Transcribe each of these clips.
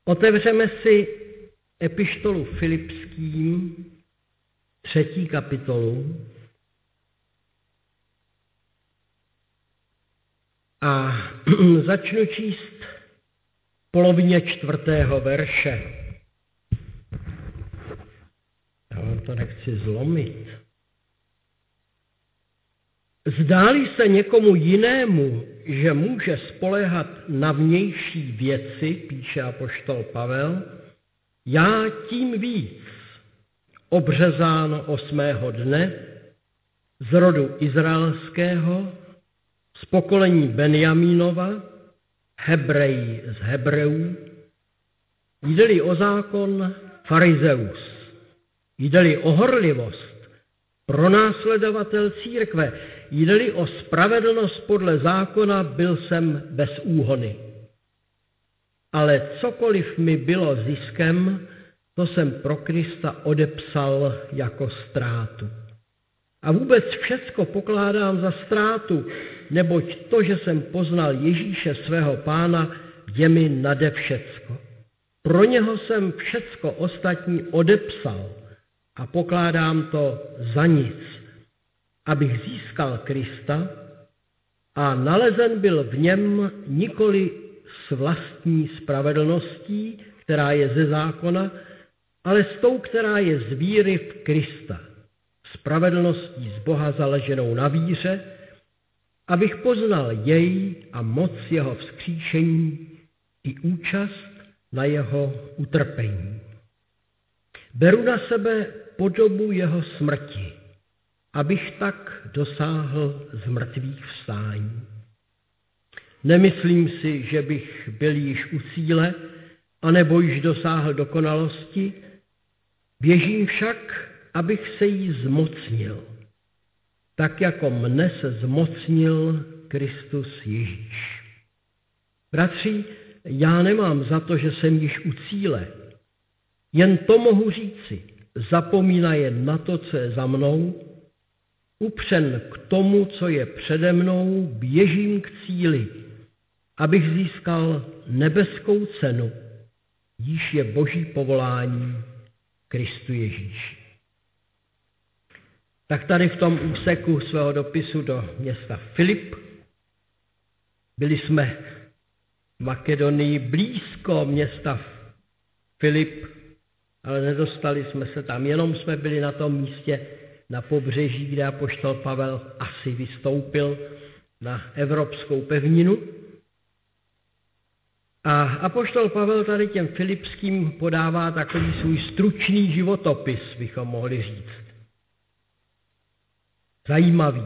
Otevřeme si epištolu Filipským, 3. kapitolu. A začnu číst v polovině 4. verše. Já vám to nechci zlomit. Zdáli se někomu jinému, že může spoléhat na vnější věci, píše apoštol Pavel, já tím víc, obřezán 8. dne, z rodu izraelského, z pokolení Benjamínova, Hebrej z Hebreů, jde-li o zákon, farizeus, jde-li o horlivost, pronásledovatel církve, jde-li o spravedlnost podle zákona, byl jsem bez úhony. Ale cokoliv mi bylo ziskem, to jsem pro Krista odepsal jako ztrátu. A vůbec všecko pokládám za ztrátu, neboť to, že jsem poznal Ježíše svého Pána, je mi nade všecko. Pro něho jsem všecko ostatní odepsal a pokládám to za nic, abych získal Krista a nalezen byl v něm nikoli s vlastní spravedlností, která je ze zákona, ale s tou, která je z víry v Krista, spravedlností z Boha založenou na víře, abych poznal jej a moc jeho vzkříšení i účast na jeho utrpení. Beru na sebe podobu jeho smrti, abych tak dosáhl z mrtvých vstání. Nemyslím si, že bych byl již u cíle, anebo již dosáhl dokonalosti, běžím však, abych se jí zmocnil, tak jako mne se zmocnil Kristus Ježíš. Bratři, já nemám za to, že jsem již u cíle, jen to mohu říci, zapomínaje na to, co je za mnou, upřen k tomu, co je přede mnou, běžím k cíli, abych získal nebeskou cenu, jíž je Boží povolání Kristu Ježíši. Tak tady v tom úseku svého dopisu do města Filip, byli jsme v Makedonii blízko města Filip, ale nedostali jsme se tam, jenom jsme byli na tom místě na pobřeží, kde apoštol Pavel asi vystoupil na evropskou pevninu. A apoštol Pavel tady těm filipským podává takový svůj stručný životopis, bychom mohli říct. Zajímavý.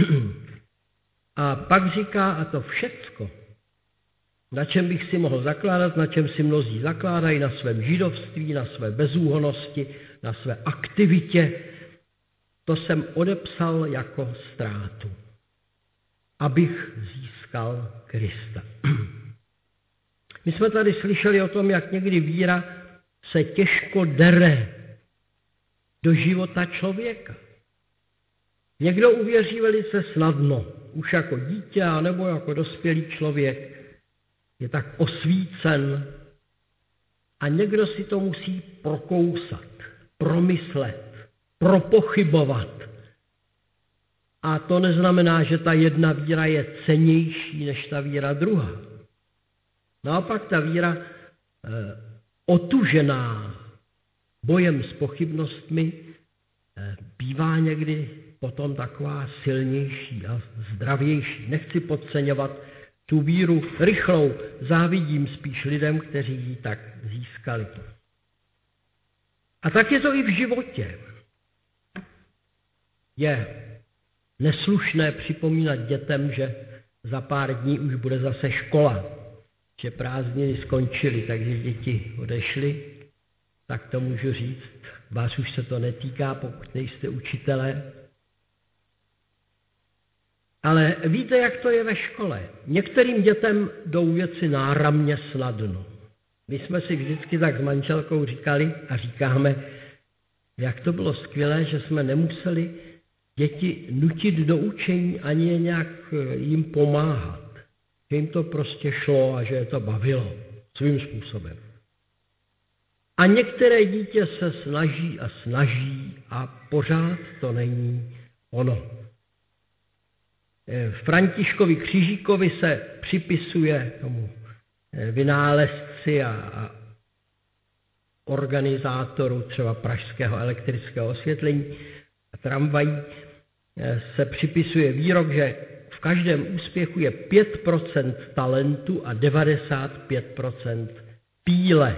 A pak říká, a to všecko, na čem bych si mohl zakládat, na čem si mnozí zakládají, na svém židovství, na své bezúhonnosti, na své aktivitě, to jsem odepsal jako ztrátu, abych získal Krista. My jsme tady slyšeli o tom, jak někdy víra se těžko dere do života člověka. Někdo uvěří velice snadno, už jako dítě, nebo jako dospělý člověk, je tak osvícen a někdo si to musí prokousat, promyslet, propochybovat. A to neznamená, že ta jedna víra je cennější než ta víra druhá. Naopak ta víra otužená bojem s pochybnostmi bývá někdy potom taková silnější a zdravější. Nechci podceňovat tu víru rychlou, závidím spíš lidem, kteří ji tak získali. A tak je to i v životě. Je neslušné připomínat dětem, že za pár dní už bude zase škola, že prázdniny skončily, takže děti odešly, tak to můžu říct. Vás už se to netýká, pokud nejste učitelé. Ale víte, jak to je ve škole. Některým dětem jdou věci náramně snadno. My jsme si vždycky tak s manželkou říkali a říkáme, jak to bylo skvělé, že jsme nemuseli děti nutit do učení ani je nějak jim pomáhat. Že jim to prostě šlo a že je to bavilo svým způsobem. A některé dítě se snaží a snaží a pořád to není ono. Františkovi Křižíkovi se připisuje tomu vynálezci a organizátoru třeba pražského elektrického osvětlení a tramvají se připisuje výrok, že v každém úspěchu je 5% talentu a 95% píle.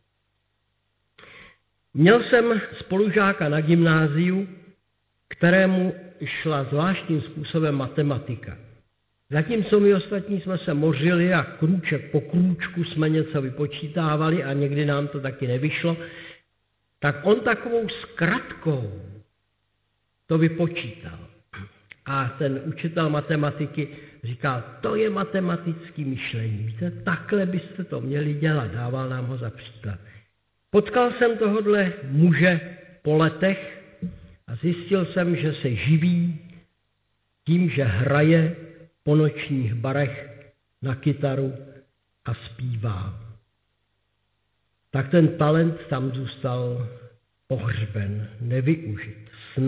Měl jsem spolužáka na gymnáziu, kterému šla zvláštním způsobem matematika. Zatímco my ostatní jsme se mořili a krůček po krůčku jsme něco vypočítávali a někdy nám to taky nevyšlo, tak on takovou zkratkou to vypočítal. A ten učitel matematiky říkal, to je matematické myšlení. Víte, takhle byste to měli dělat. Dával nám ho za příklad. Potkal jsem tohodle muže po letech a zjistil jsem, že se živí tím, že hraje po nočních barech na kytaru a zpívá. Tak ten talent tam zůstal pohřben, nevyužit.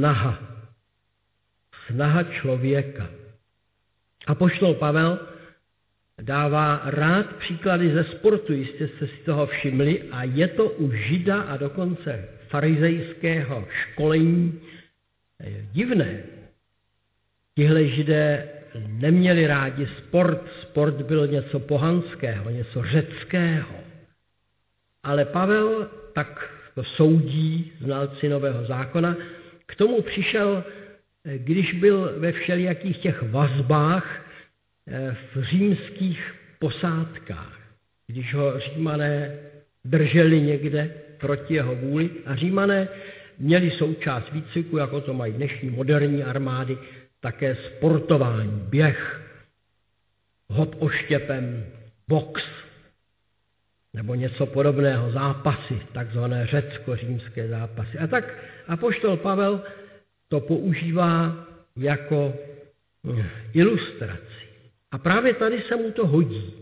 Snaha člověka. Apoštol Pavel dává rád příklady ze sportu, jistě jste si toho všimli, a je to u Žida a dokonce farizejského školení divné. Tihle Židé neměli rádi sport, sport byl něco pohanského, něco řeckého. Ale Pavel, tak to soudí znalci Nového zákona, k tomu přišel, když byl ve všelijakých těch vazbách v římských posádkách, když ho Římané drželi někde proti jeho vůli a Římané měli součást výcviku, jako to mají dnešní moderní armády, také sportování, běh, hop oštěpem, box nebo něco podobného, zápasy, takzvané řecko-římské zápasy. A tak apoštol Pavel to používá jako ilustraci. A právě tady se mu to hodí.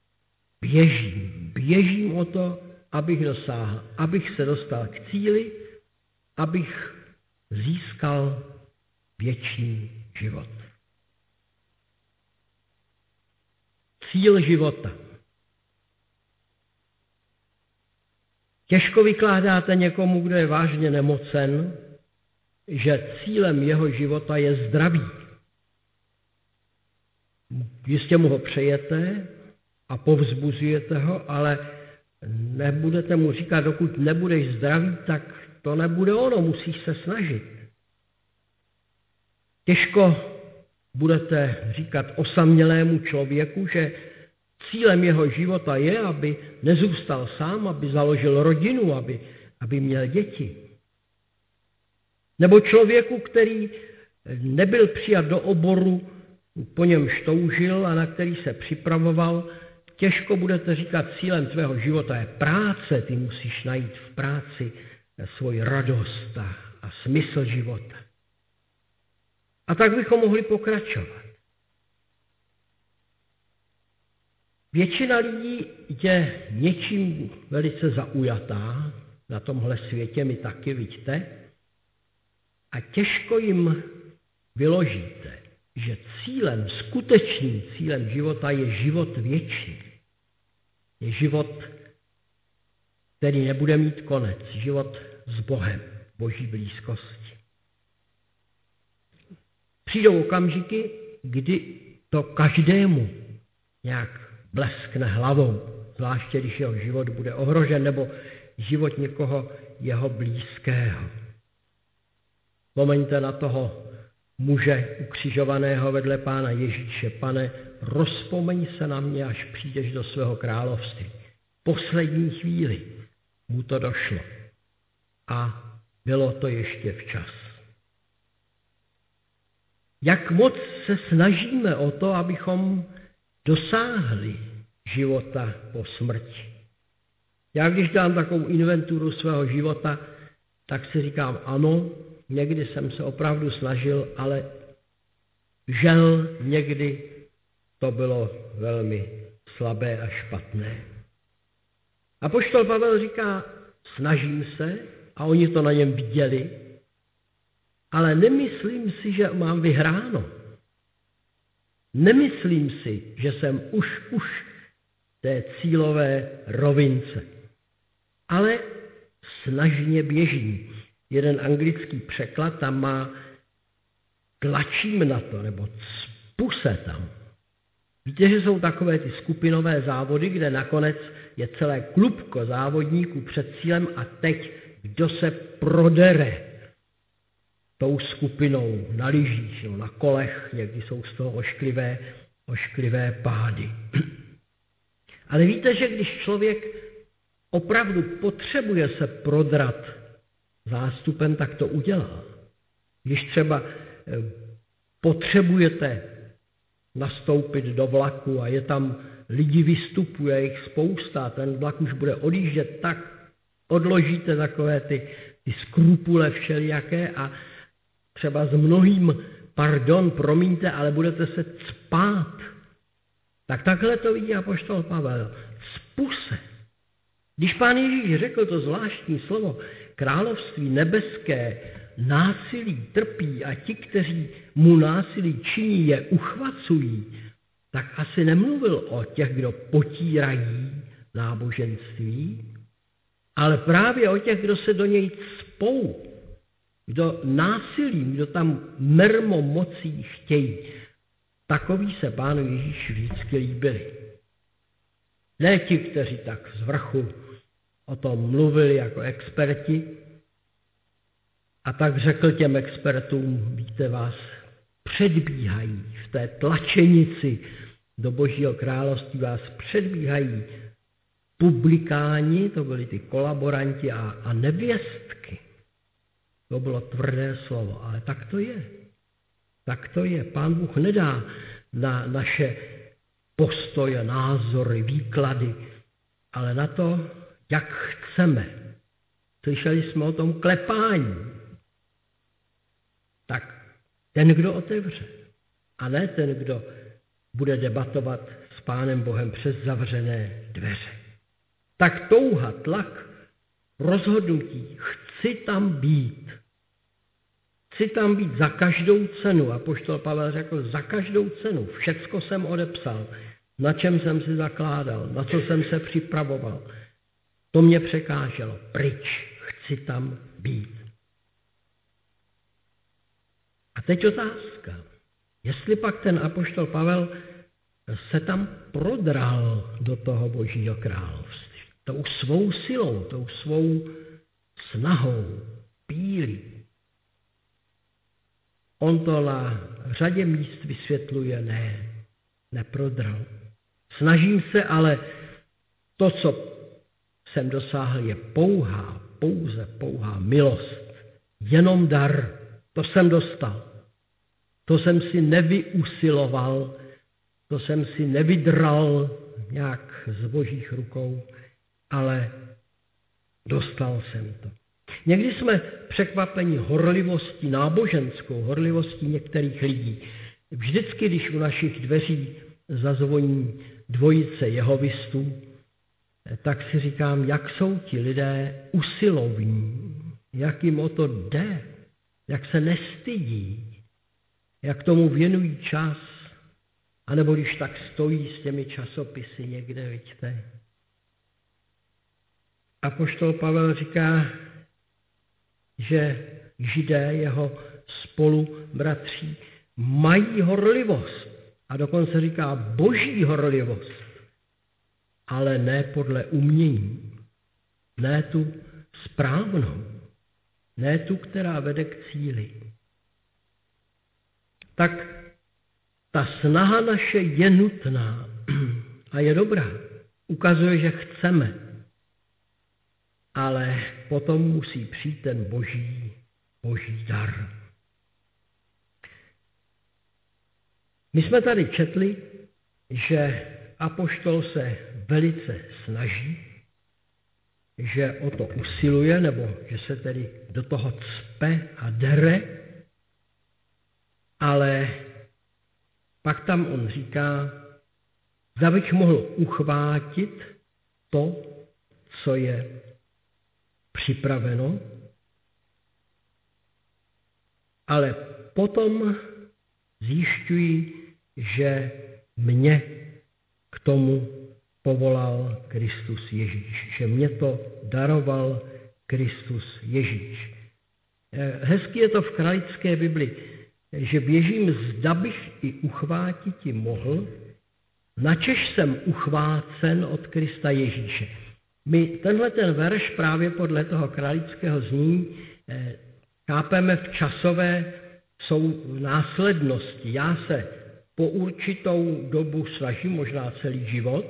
Běžím o to, abych dosáhl, abych se dostal k cíli, abych získal věčný život. Cíl života. Těžko vykládáte někomu, kdo je vážně nemocen, že cílem jeho života je zdraví. Jistě mu ho přejete a povzbuzujete ho, ale nebudete mu říkat, dokud nebudeš zdravý, tak to nebude ono, musíš se snažit. Těžko budete říkat osamělému člověku, že cílem jeho života je, aby nezůstal sám, aby založil rodinu, aby měl děti. Nebo člověku, který nebyl přijat do oboru, po němž toužil a na který se připravoval, těžko budete říkat, cílem tvého života je práce, ty musíš najít v práci svoji radost a smysl života. A tak bychom mohli pokračovat. Většina lidí je něčím velice zaujatá na tomhle světě, my taky, vidíte, a těžko jim vyložíte, že skutečným cílem života je život věčný. Je život, který nebude mít konec, život s Bohem, Boží blízkosti. Přijdou okamžiky, kdy to každému nějak bleskne hlavou, zvláště když jeho život bude ohrožen, nebo život někoho jeho blízkého. Vzpomeňte na toho muže ukřižovaného vedle Pána Ježíše. Pane, rozpomeň se na mě, až přijdeš do svého království. Poslední chvíli mu to došlo. A bylo to ještě včas. Jak moc se snažíme o to, abychom dosáhli života po smrti. Já když dám takovou inventuru svého života, tak si říkám, ano, někdy jsem se opravdu snažil, ale žel někdy to bylo velmi slabé a špatné. Apoštol Pavel říká, snažím se a oni to na něm viděli, ale nemyslím si, že mám vyhráno. Nemyslím si, že jsem už té cílové rovince, ale snažně běžím. Jeden anglický překlad tam má tlačím na to, nebo cpu se tam. Víte, že jsou takové ty skupinové závody, kde nakonec je celé klubko závodníků před cílem a teď kdo se prodere tou skupinou na lyžích, na kolech, někdy jsou z toho ošklivé pády. Ale víte, že když člověk opravdu potřebuje se prodrat zástupem, tak to udělá. Když třeba potřebujete nastoupit do vlaku a je tam lidi vystupuje, jich spousta, a ten vlak už bude odjíždět, tak odložíte takové ty skrupule všelijaké a třeba s mnohým pardon, promiňte, ale budete se cpát. Tak takhle to vidí apoštol Pavel. Cpu se. Když Pán Ježíš řekl to zvláštní slovo, království nebeské násilí trpí a ti, kteří mu násilí činí, je uchvacují, tak asi nemluvil o těch, kdo potírají náboženství, ale právě o těch, kdo se do něj cpou, kdo násilím, kdo tam mermomocí chtějí. Takoví se Pánu Ježíši vždycky líbili. Ne ti, kteří tak z vrchu o tom mluvili jako experti, a tak řekl těm expertům, víte, vás předbíhají v té tlačenici do Božího království, vás předbíhají publikáni, to byli ty kolaboranti a nevěstky. To bylo tvrdé slovo, ale tak to je. Tak to je. Pán Bůh nedá na naše postoje, názory, výklady, ale na to, jak chceme. Slyšeli jsme o tom klepání. Tak ten, kdo otevře, a ne ten, kdo bude debatovat s Pánem Bohem přes zavřené dveře. Tak touha, tlak, rozhodnutí, chci tam být. Chci tam být za každou cenu. Apoštol Pavel řekl, za každou cenu. Všecko jsem odepsal, na čem jsem si zakládal, na co jsem se připravoval. To mě překáželo. Pryč. Chci tam být. A teď otázka. Jestli pak ten apoštol Pavel se tam prodral do toho Božího království. Tou svou silou, tou svou snahou, pílí. On to na řadě míst vysvětluje, neprodral. Snažím se, ale to, co jsem dosáhl, je pouze pouhá milost. Jenom dar. To jsem dostal. To jsem si nevyusiloval, to jsem si nevydral nějak z Božích rukou, ale dostal jsem to. Někdy jsme překvapeni horlivostí náboženskou, horlivostí některých lidí. Vždycky, když u našich dveří zazvoní dvojice jehovistů, tak si říkám, jak jsou ti lidé usilovní, jak jim o to jde, jak se nestydí, jak tomu věnují čas, anebo když tak stojí s těmi časopisy někde, vidíte. Apoštol Pavel říká, že Židé, jeho spolubratří, mají horlivost. A dokonce říká boží horlivost, ale ne podle umění. Ne tu správnou. Ne tu, která vede k cíli. Tak ta snaha naše je nutná a je dobrá. Ukazuje, že chceme. Ale potom musí přijít ten boží dar. My jsme tady četli, že apoštol se velice snaží, že o to usiluje, nebo že se tedy do toho cpe a dere, ale pak tam on říká, zda bych mohl uchvátit to, co je připraveno, ale potom zjišťuji, že mě k tomu povolal Kristus Ježíš, že mě to daroval Kristus Ježíš. Hezky je to v kralické Bibli, že běžím, zda bych i uchvátiti mohl, načež jsem uchvácen od Krista Ježíše. My tenhle ten verš právě podle toho kralického znění chápeme v časové následnosti. Já se po určitou dobu snažím, možná celý život,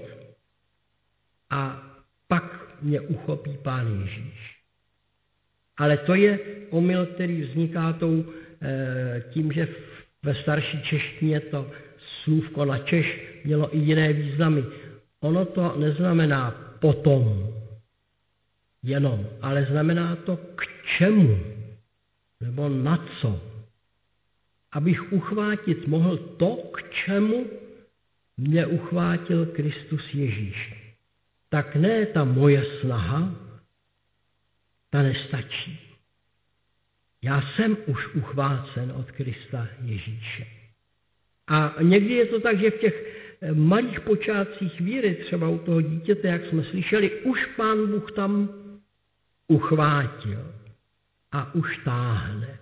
a pak mě uchopí Pán Ježíš. Ale to je omyl, který vzniká tím, že ve starší češtině to slůvko načež mělo i jiné významy. Ono to neznamená potom jenom, ale znamená to k čemu nebo na co. Abych uchvátit mohl to, k čemu mě uchvátil Kristus Ježíš. Tak ne ta moje snaha, ta nestačí. Já jsem už uchvácen od Krista Ježíše. A někdy je to tak, že v těch malých počátcích víry, třeba u toho dítěte, jak jsme slyšeli, už Pán Bůh tam uchvátil a už táhne.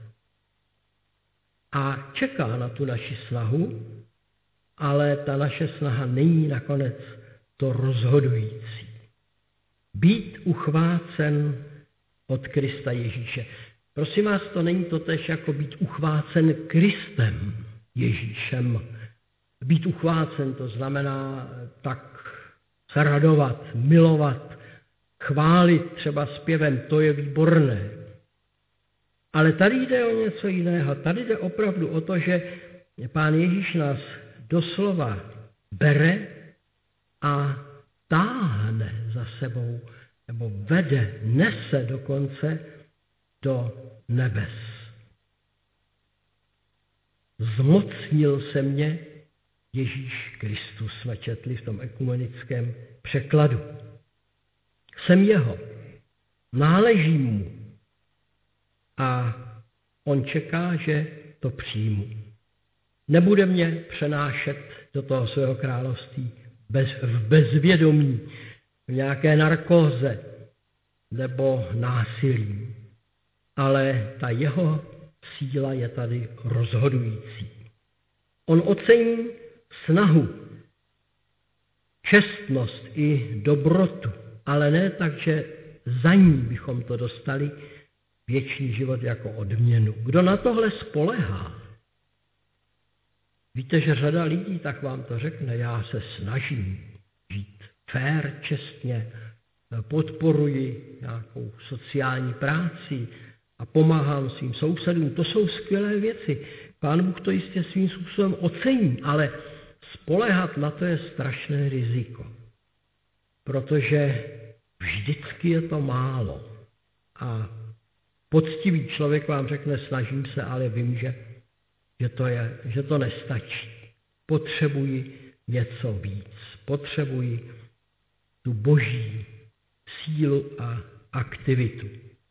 A čeká na tu naši snahu, ale ta naše snaha není nakonec to rozhodující. Být uchvácen od Krista Ježíše. Prosím vás, to není totéž jako být uchvácen Kristem Ježíšem. Být uchvácen, to znamená tak se radovat, milovat, chválit třeba zpěvem, to je výborné. Ale tady jde o něco jiného. Tady jde opravdu o to, že Pán Ježíš nás doslova bere a táhne za sebou, nebo vede, nese dokonce do nebes. Zmocnil se mě Ježíš Kristus, jsme četli v tom ekumenickém překladu. Jsem jeho, náležím mu a on čeká, že to přijmu. Nebude mě přenášet do toho svého království v bezvědomí, v nějaké narkóze nebo násilí. Ale ta jeho síla je tady rozhodující. On ocení snahu, čestnost i dobrotu, ale ne tak, že za ní bychom to dostali věčný život jako odměnu. Kdo na tohle spolehá? Víte, že řada lidí tak vám to řekne, já se snažím žít fér, čestně, podporuji nějakou sociální práci a pomáhám svým sousedům. To jsou skvělé věci. Pán Bůh to jistě svým způsobem ocení, ale spoléhat na to je strašné riziko. Protože vždycky je to málo. A poctivý člověk vám řekne, snažím se, ale vím, že to nestačí. Potřebuji něco víc. Potřebuji tu boží sílu a aktivitu.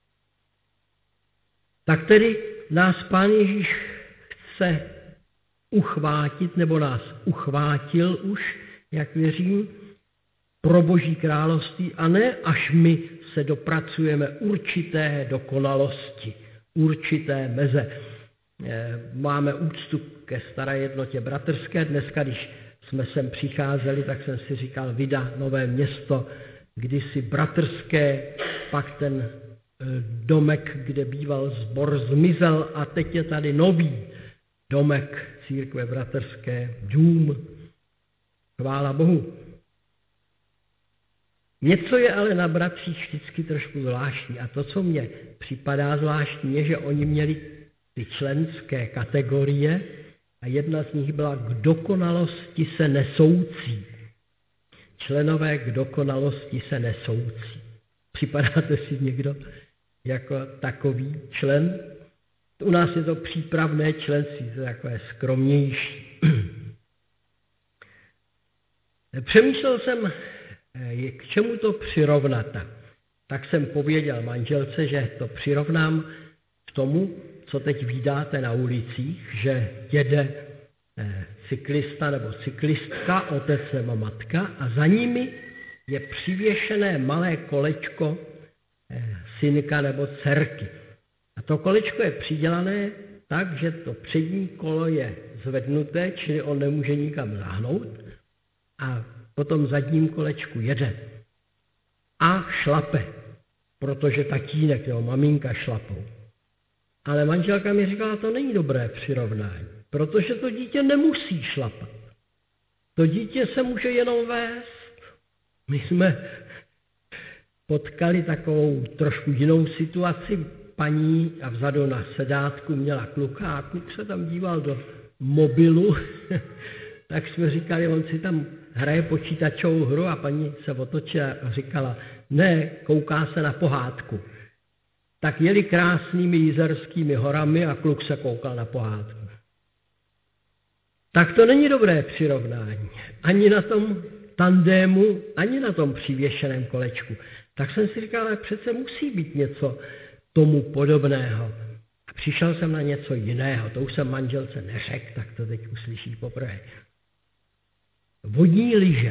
Tak tedy nás Pán Ježíš chce uchvátit, nebo nás uchvátil už, jak věřím, pro Boží království, a ne až my se dopracujeme určité dokonalosti, určité meze. Máme úctu ke staré jednotě bratrské. Dneska, když jsme sem přicházeli, tak jsem si říkal, Vida, Nové Město, kdysi bratrské, pak ten domek, kde býval sbor, zmizel a teď je tady nový domek církve bratrské, dům. Chvála Bohu. Něco je ale na bratřích vždycky trošku zvláštní a to, co mně připadá zvláštní, je, že oni měli ty členské kategorie a jedna z nich byla k dokonalosti se nesoucí. Členové k dokonalosti se nesoucí. Připadáte si někdo jako takový člen? U nás je to přípravné členství, to je takové skromnější. Přemýšlel jsem, k čemu to přirovnat. tak jsem pověděl manželce, že to přirovnám k tomu, co teď vídáte na ulicích, že jede cyklista nebo cyklistka, otec nebo matka a za nimi je přivěšené malé kolečko synka nebo dcerky. A to kolečko je přidělané tak, že to přední kolo je zvednuté, čili on nemůže nikam zahnout a po tom zadním kolečku jede. A šlape, protože tatínek nebo maminka šlapou. Ale manželka mi říkala, to není dobré přirovnání, protože to dítě nemusí šlapat. To dítě se může jenom vést. My jsme potkali takovou trošku jinou situaci. Paní a vzadu na sedátku měla kluka a kluk se tam díval do mobilu, tak jsme říkali, on si tam hraje počítačovou hru a paní se otočila a říkala, ne, kouká se na pohádku. Tak jeli krásnými Jizerskými horami a kluk se koukal na pohádku. Tak to není dobré přirovnání. Ani na tom tandému, ani na tom přivěšeném kolečku. Tak jsem si říkal, ale přece musí být něco tomu podobného. A přišel jsem na něco jiného. To už jsem manželce neřekl, tak to teď uslyší poprvé. Vodní lyže.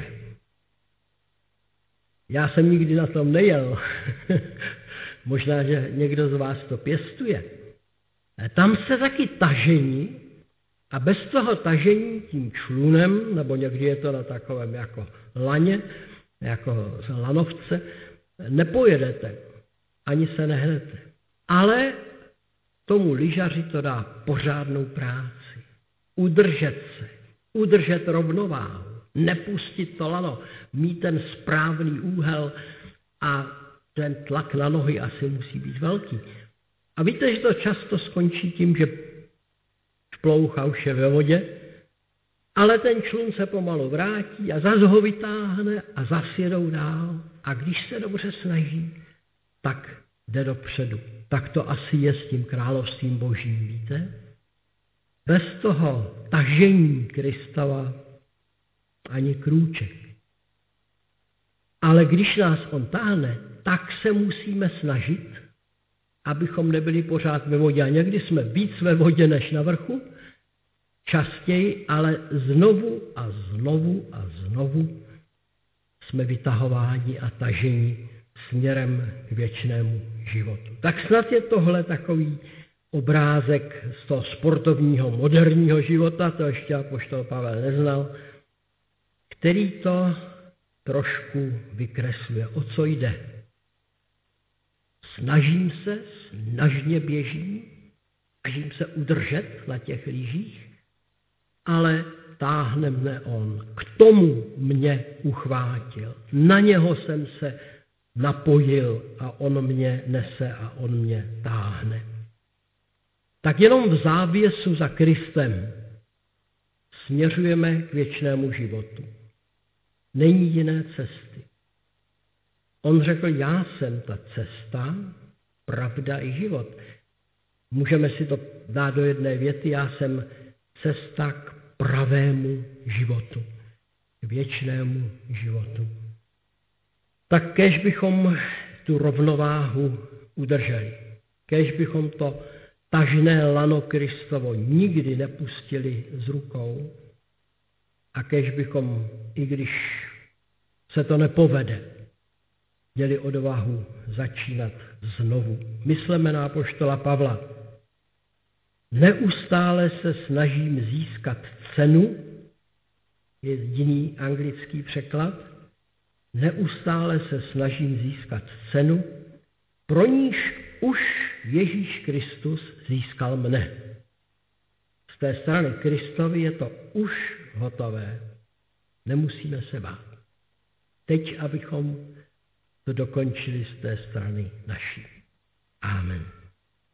Já jsem nikdy na tom nejel. Možná, že někdo z vás to pěstuje. Tam se taky tažení a bez toho tažení tím člunem, nebo někdy je to na takovém jako laně, jako lanovce, nepojedete, ani se nehnete. Ale tomu lyžaři to dá pořádnou práci. Udržet se, udržet rovnováhu, nepustit to lano, mít ten správný úhel a ten tlak na nohy asi musí být velký. A víte, že to často skončí tím, že šploucha už je ve vodě, ale ten člun se pomalu vrátí a zas ho vytáhne a zas jedou dál. A když se dobře snaží, tak jde dopředu. Tak to asi je s tím královstvím božím, víte? Bez toho tažení Kristova ani krůček. Ale když nás on táhne, tak se musíme snažit, abychom nebyli pořád ve vodě. A někdy jsme víc ve vodě než na vrchu, častěji, ale znovu a znovu a znovu jsme vytahováni a taženi směrem k věčnému životu. Tak snad je tohle takový obrázek z toho sportovního, moderního života, to ještě apoštol Pavel neznal, který to trošku vykresluje. O co jde? Snažím se, snažně běžím, snažím se udržet na těch lyžích, ale táhne mne on. K tomu mě uchvátil. Na něho jsem se napojil a on mě nese a on mě táhne. Tak jenom v závěsu za Kristem směřujeme k věčnému životu. Není jiné cesty. On řekl, já jsem ta cesta, pravda i život. Můžeme si to dát do jedné věty, já jsem cesta k pravému životu, k věčnému životu. Tak kéž bychom tu rovnováhu udrželi, kéž bychom to tažné lano Kristovo nikdy nepustili z rukou a kéž bychom, i když se to nepovede, měli odvahu začínat znovu. Myslíme na apoštola Pavla. Neustále se snažím získat cenu, je jiný anglický překlad, neustále se snažím získat cenu, pro níž už Ježíš Kristus získal mne. Z té strany Kristovi je to už hotové. Nemusíme se bát. Teď, abychom to dokončili z té strany naší. Amen.